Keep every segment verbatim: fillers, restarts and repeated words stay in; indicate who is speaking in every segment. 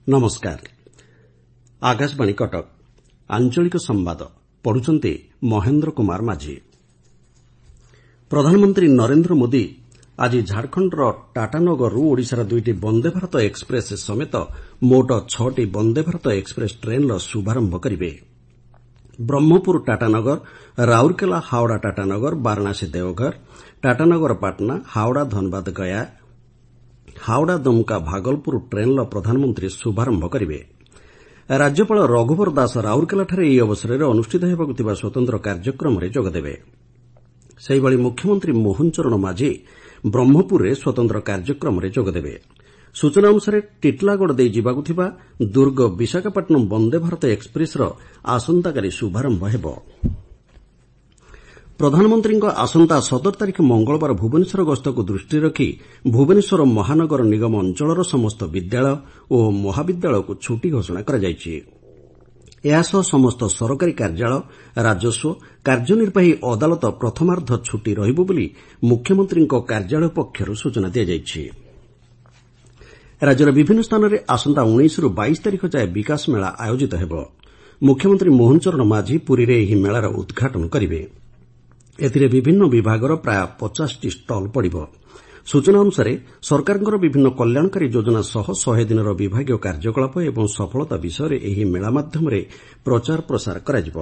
Speaker 1: नमस्कार। आकाशवाणी कटक आंचलिक संवाद पढ़ुचंती महेन्द्र कुमार माझी। प्रधानमंत्री नरेन्द्र मोदी आज झारखंडर टाटानगरु ओडिशार दुईटी वंदे भारत एक्सप्रेस समेत मोट छटी वंदे भारत एक्सप्रेस ट्रेनर शुभारंभ करेंगे। ब्रह्मपुर टाटानगर, राउरकेला हावड़ा टाटानगर, वाराणसी देवघर, टाटानगर पाटना, हावड़ा धनबाद गया, हावड़ा दुमका भागलपुर ट्रेनर प्रधानमंत्री शुभारंभ करेंगे। राज्यपाल रघुवर दास राउरकेलाଠାରେ ଏହି ଅବସରରେ ଅନୁଷ୍ଠିତ ହେବାକୁ ଥିବା ସ୍ୱତନ୍ତ୍ର କାର୍ଯ୍ୟକ୍ରମରେ ଯୋଗଦେବେ। ସେହିଭଳି ମୁଖ୍ୟମନ୍ତ୍ରୀ ମୋହନ ଚରଣ ମାଝୀ ବ୍ରହ୍ମପୁରରେ ସ୍ୱତନ୍ତ୍ର କାର୍ଯ୍ୟକ୍ରମରେ ଯୋଗଦେବେ। ସୂଚନା ଅନୁସାରେ ଟିଟଲାଗଡ଼ ଦେଇ ଯିବାକୁ ଥିବା ଦୁର୍ଗ ବିଶାଖାପଟ୍ଟନମ ବନ୍ଦେ ଭାରତ ଏକ୍ସପ୍ରେସର ଆସନ୍ତାକାଲି ଶୁଭାରମ୍ଭ ହେବ। ପ୍ରଧାନମନ୍ତ୍ରୀଙ୍କ ଆସନ୍ତା ସତର ତାରିଖ ମଙ୍ଗଳବାର ଭୁବନେଶ୍ୱର ଗସ୍ତକୁ ଦୃଷ୍ଟିରେ ରଖି ଭୁବନେଶ୍ୱର ମହାନଗର ନିଗମ ଅଞ୍ଚଳର ସମସ୍ତ ବିଦ୍ୟାଳୟ ଓ ମହାବିଦ୍ୟାଳୟକୁ ଛୁଟି ଘୋଷଣା କରାଯାଇଛି। ଏହାସହ ସମସ୍ତ ସରକାରୀ କାର୍ଯ୍ୟାଳୟ, ରାଜସ୍ୱ, କାର୍ଯ୍ୟନିର୍ବାହୀ ଅଦାଲତ ପ୍ରଥମାର୍ଦ୍ଧ ଛୁଟି ରହିବ ବୋଲି ମୁଖ୍ୟମନ୍ତ୍ରୀଙ୍କ କାର୍ଯ୍ୟାଳୟ ପକ୍ଷରୁ ସୂଚନା ଦିଆଯାଇଛି। ରାଜ୍ୟର ବିଭିନ୍ନ ସ୍ଥାନରେ ଆସନ୍ତା ଉଣେଇଶରୁ ବାଇଶ ତାରିଖ ଯାଏ ବିକାଶ ମେଳା ଆୟୋଜିତ ହେବ। ମୁଖ୍ୟମନ୍ତ୍ରୀ ମୋହନ ଚରଣ ମାଝୀ ପୁରୀରେ ଏହି ମେଳାର ଉଦ୍ଘାଟନ କରିବେ। ଏଥିରେ ବିଭିନ୍ନ ବିଭାଗର ପ୍ରାୟ ପଚାଶଟି ଷ୍ଟଲ୍ ପଡ଼ିବ। ସୂଚନା ଅନୁସାରେ ସରକାରଙ୍କର ବିଭିନ୍ନ କଲ୍ୟାଣକାରୀ ଯୋଜନା ସହ ଶହେ ଦିନର ବିଭାଗୀୟ କାର୍ଯ୍ୟକଳାପ ଏବଂ ସଫଳତା ବିଷୟରେ ଏହି ମେଳା ମାଧ୍ୟମରେ ପ୍ରଚାର ପ୍ରସାର କରାଯିବ।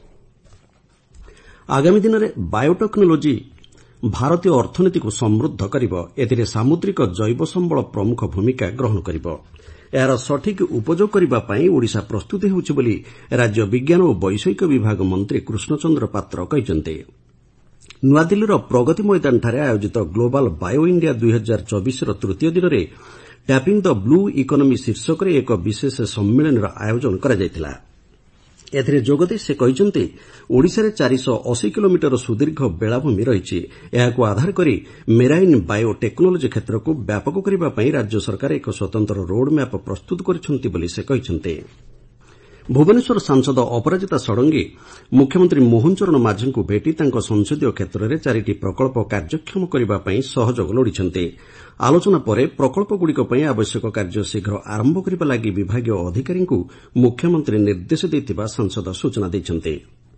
Speaker 1: ଆଗାମୀ ଦିନରେ ବାୟୋଟେକ୍ନୋଲୋଜି ଭାରତୀୟ ଅର୍ଥନୀତିକୁ ସମୃଦ୍ଧ କରିବ। ଏଥିରେ ସାମୁଦ୍ରିକ ଜୈବ ସମ୍ବଳ ପ୍ରମୁଖ ଭୂମିକା ଗ୍ରହଣ କରିବ। ଏହାର ସଠିକ୍ ଉପଯୋଗ କରିବା ପାଇଁ ଓଡ଼ିଶା ପ୍ରସ୍ତୁତ ହେଉଛି ବୋଲି ରାଜ୍ୟ ବିଜ୍ଞାନ ଓ ବୈଷୟିକ ବିଭାଗ ମନ୍ତ୍ରୀ କୃଷ୍ଣଚନ୍ଦ୍ର ପାତ୍ର କହିଛନ୍ତି। ନୂଆଦିଲ୍ଲୀର ପ୍ରଗତି ମଇଦାନଠାରେ ଆୟୋଜିତ ଗ୍ଲୋବାଲ୍ ବାୟୋ ଇଣ୍ଡିଆ ଦୁଇ ହଜାର ଚବିଶର ତୃତୀୟ ଦିନରେ ଟ୍ୟାପିଂ ଦ ବ୍ଲୁ ଇକୋନୋମି ଶୀର୍ଷକରେ ଏକ ବିଶେଷ ସମ୍ମିଳନୀର ଆୟୋଜନ କରାଯାଇଥିଲା। ଏଥିରେ ଯୋଗଦେଇ ସେ କହିଛନ୍ତି, ଓଡ଼ିଶାରେ ଚାରିଶହ ଅଶୀ କିଲୋମିଟର ସୁଦୀର୍ଘ ବେଳାଭୂମି ରହିଛି। ଏହାକୁ ଆଧାର କରି ମେରାଇନ୍ ବାୟୋ ଟେକ୍ନୋଲୋଜି କ୍ଷେତ୍ରକୁ ବ୍ୟାପକ କରିବା ପାଇଁ ରାଜ୍ୟ ସରକାର ଏକ ସ୍ୱତନ୍ତ୍ର ରୋଡ୍ମ୍ୟାପ୍ ପ୍ରସ୍ତୁତ କରିଛନ୍ତି ବୋଲି ସେ କହିଛନ୍ତି। ଭୁବନେଶ୍ୱର ସାଂସଦ ଅପରାଜିତା ଷଡ଼ଙ୍ଗୀ ମୁଖ୍ୟମନ୍ତ୍ରୀ ମୋହନ ଚରଣ ମାଝୀଙ୍କୁ ଭେଟି ତାଙ୍କ ସଂସଦୀୟ କ୍ଷେତ୍ରରେ ଚାରିଟି ପ୍ରକଳ୍ପ କାର୍ଯ୍ୟକ୍ଷମ କରିବା ପାଇଁ ସହଯୋଗ ଲୋଡ଼ିଛନ୍ତି। ଆଲୋଚନା ପରେ ପ୍ରକଳ୍ପଗୁଡ଼ିକ ପାଇଁ ଆବଶ୍ୟକ କାର୍ଯ୍ୟ ଶୀଘ୍ର ଆରମ୍ଭ କରିବା ଲାଗି ବିଭାଗୀୟ ଅଧିକାରୀଙ୍କୁ ମୁଖ୍ୟମନ୍ତ୍ରୀ ନିର୍ଦ୍ଦେଶ ଦେଇଥିବା ସାଂସଦ ସୂଚନା ଦେଇଛନ୍ତି।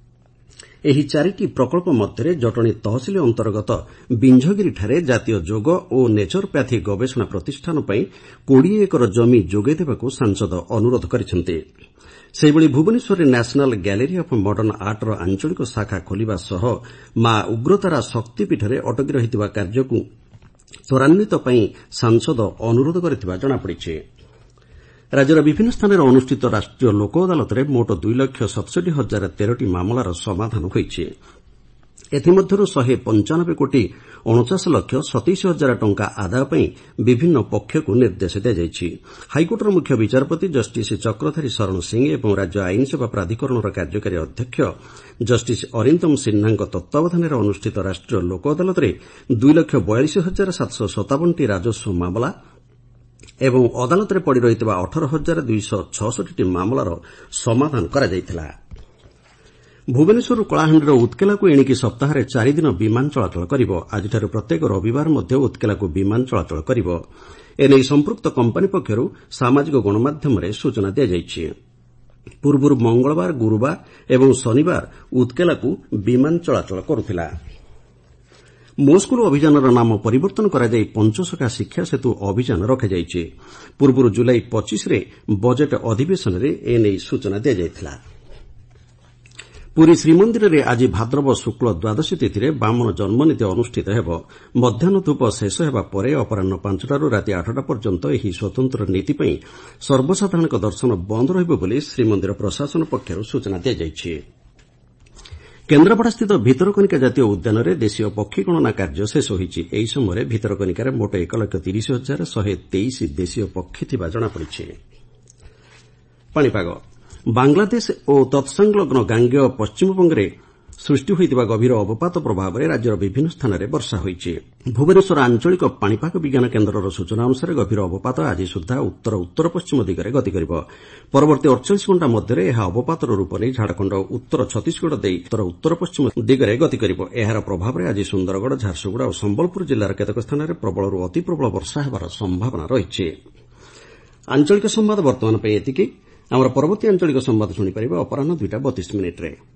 Speaker 1: ଏହି ଚାରିଟି ପ୍ରକଳ୍ପ ମଧ୍ୟରେ ଜଟଣୀ ତହସିଲ ଅନ୍ତର୍ଗତ ବିଞ୍ଝଗିରିଠାରେ ଜାତୀୟ ଯୋଗ ଓ ନେଚରୋପାଥି ଗବେଷଣା ପ୍ରତିଷ୍ଠାନ ପାଇଁ କୋଡ଼ିଏ ଏକର ଜମି ଯୋଗାଇ ଦେବାକୁ ସାଂସଦ ଅନୁରୋଧ କରିଛନ୍ତି। ସେହିଭଳି ଭୁବନେଶ୍ୱରରେ ନ୍ୟାସନାଲ ଗ୍ୟାଲେରୀ ଅଫ୍ ମଡର୍ଣ୍ଣ ଆର୍ଟର ଆଞ୍ଚଳିକ ଶାଖା ଖୋଲିବା ସହ ମା ଉଗ୍ରତାରା ଶକ୍ତିପୀଠରେ ଅଟକି ରହିଥିବା କାର୍ଯ୍ୟକୁ ତ୍ୱରାନ୍ୱିତ ପାଇଁ ସାଂସଦ ଅନୁରୋଧ କରିଥିବା ଜଣାପଡ଼ିଛି। ରାଜ୍ୟର ବିଭିନ୍ନ ସ୍ଥାନରେ ଅନୁଷ୍ଠିତ ରାଷ୍ଟ୍ରୀୟ ଲୋକ ଅଦାଲତରେ ମୋଟ ଦୁଇ ଲକ୍ଷ ସତଷଠି ହଜାର ତେରଟି ମାମଲାର ସମାଧାନ ହୋଇଛି। ଏଥିମଧ୍ୟରୁ ଶହେ ପଞ୍ଚାନବେ କୋଟି ଅଣଚାଶ ଲକ୍ଷ ସତେଇଶ ହଜାର ଟଙ୍କା ଆଦାୟ ପାଇଁ ବିଭିନ୍ନ ପକ୍ଷକୁ ନିର୍ଦ୍ଦେଶ ଦିଆଯାଇଛି। ହାଇକୋର୍ଟର ମୁଖ୍ୟ ବିଚାରପତି ଜଷ୍ଟିସ୍ ଚକ୍ରଧାରୀ ଶରଣ ସିଂ ଏବଂ ରାଜ୍ୟ ଆଇନସେବା ପ୍ରାଧିକରଣର କାର୍ଯ୍ୟକାରୀ ଅଧ୍ୟକ୍ଷ ଜଷ୍ଟିସ୍ ଅରିନ୍ଦମ ସିହ୍ନାଙ୍କ ତତ୍ତ୍ୱାବଧାନରେ ଅନୁଷ୍ଠିତ ରାଷ୍ଟ୍ରୀୟ ଲୋକ ଅଦାଲତରେ ଦୁଇ ଲକ୍ଷ ବୟାଳିଶ ହଜାର ସାତଶହ ସତାବନଟି ରାଜସ୍ୱ ମାମଲା ଏବଂ ଅଦାଲତରେ ପଡ଼ି ରହିଥିବା ଅଠର ହଜାର ଦୁଇଶହ ଛଅଷଠିଟି ମାମଲାର ସମାଧାନ କରାଯାଇଥିଲା। ଭୁବନେଶ୍ୱରରୁ କଳାହାଣ୍ଡିର ଉତ୍କେଲାକୁ ଏଣିକି ସପ୍ତାହରେ ଚାରିଦିନ ବିମାନ ଚଳାଚଳ କରିବ। ଆଜିଠାରୁ ପ୍ରତ୍ୟେକ ରବିବାର ମଧ୍ୟ ଉତ୍କେଲାକୁ ବିମାନ ଚଳାଚଳ କରିବ। ଏନେଇ ସମ୍ପୃକ୍ତ କମ୍ପାନୀ ପକ୍ଷରୁ ସାମାଜିକ ଗଣମାଧ୍ୟମରେ ସୂଚନା ଦିଆଯାଇଛି। ପୂର୍ବରୁ ମଙ୍ଗଳବାର, ଗୁରୁବାର ଏବଂ ଶନିବାର ଉତ୍କେଲାକୁ ବିମାନ ଚଳାଚଳ କରୁଥିଲା। ମୋ ସ୍କୁଲ ଅଭିଯାନର ନାମ ପରିବର୍ତ୍ତନ କରାଯାଇ ପଞ୍ଚସଖା ଶିକ୍ଷା ସେତୁ ଅଭିଯାନ ରଖାଯାଇଛି। ପୂର୍ବରୁ ଜୁଲାଇ ପଚିଶରେ ବଜେଟ୍ ଅଧିବେଶନରେ ଏନେଇ ସୂଚନା ଦିଆଯାଇଥିଲା। ପୁରୀ ଶ୍ରୀମନ୍ଦିରରେ ଆଜି ଭାଦ୍ରବ ଶୁକ୍ଳ ଦ୍ୱାଦଶୀ ତିଥିରେ ବାମନ ଜନ୍ମନୀତି ଅନୁଷ୍ଠିତ ହେବ। ମଧ୍ୟାହ୍ନ ଧୂପ ଶେଷ ହେବା ପରେ ଅପରାହ୍ନ ପାଞ୍ଚଟାରୁ ରାତି ଆଠଟା ପର୍ଯ୍ୟନ୍ତ ଏହି ସ୍ୱତନ୍ତ୍ର ନୀତି ପାଇଁ ସର୍ବସାଧାରଣଙ୍କ ଦର୍ଶନ ବନ୍ଦ ରହିବ ବୋଲି ଶ୍ରୀମନ୍ଦିର ପ୍ରଶାସନ ପକ୍ଷରୁ ସୂଚନା ଦିଆଯାଇଛି। କେନ୍ଦ୍ରାପଡ଼ାସ୍ଥିତ ଭିତରକନିକା ଜାତୀୟ ଉଦ୍ୟାନରେ ଦେଶୀୟ ପକ୍ଷୀ ଗଣନା କାର୍ଯ୍ୟ ଶେଷ ହୋଇଛି। ଏହି ସମୟରେ ଭିତରକନିକାରେ ମୋଟ ଏକ ଲକ୍ଷ ତିରିଶ ହଜାର ଶହେ ତେଇଶ ଦେଶୀୟ ପକ୍ଷୀ ଥିବା ଜଣାପଡ଼ିଛି। ପାଣିପାଗ ବାଂଲାଦେଶ ଓ ତତ୍ସଂଲଗ୍ନ ଗାଙ୍ଗେୟ ପଶ୍ଚିମବଙ୍ଗରେ ସୃଷ୍ଟି ହୋଇଥିବା ଗଭୀର ଅବପାତ ପ୍ରଭାବରେ ରାଜ୍ୟର ବିଭିନ୍ନ ସ୍ଥାନରେ ବର୍ଷା ହୋଇଛି। ଭୁବନେଶ୍ୱର ଆଞ୍ଚଳିକ ପାଣିପାଗ ବିଜ୍ଞାନ କେନ୍ଦ୍ରର ସୂଚନା ଅନୁସାରେ ଗଭୀର ଅବପାତ ଆଜି ସୁଦ୍ଧା ଉତ୍ତର ଉତ୍ତର ପଶ୍ଚିମ ଦିଗରେ ଗତି କରିବ। ପରବର୍ତ୍ତୀ ଅଡ଼ଚାଳିଶ ଘଣ୍ଟା ମଧ୍ୟରେ ଏହା ଅବପାତର ରୂପ ନେଇ ଝାଡ଼ଖଣ୍ଡ ଉତ୍ତର ଛତିଶଗଡ଼ ଦେଇ ଉତ୍ତର ଉତ୍ତର ପଶ୍ଚିମ ଦିଗରେ ଗତି କରିବ। ଏହାର ପ୍ରଭାବରେ ଆଜି ସୁନ୍ଦରଗଡ଼, ଝାରସୁଗୁଡ଼ା ଓ ସମ୍ବଲପୁର ଜିଲ୍ଲାର କେତେକ ସ୍ଥାନରେ ପ୍ରବଳରୁ ଅତି ପ୍ରବଳ ବର୍ଷା ହେବାର ସମ୍ଭାବନା ରହିଛି। ଆଞ୍ଚଳିକ ସମ୍ବାଦ ବର୍ତ୍ତମାନ ପାଇଁ ଏତିକି। ଆମର ପରବର୍ତ୍ତୀ ଆଞ୍ଚଳିକ ସମ୍ବାଦ ଶୁଣିପାରିବେ ଅପରାହ୍ନ ଦୁଇଟା ବତିଶ ମିନିଟ୍ରେ।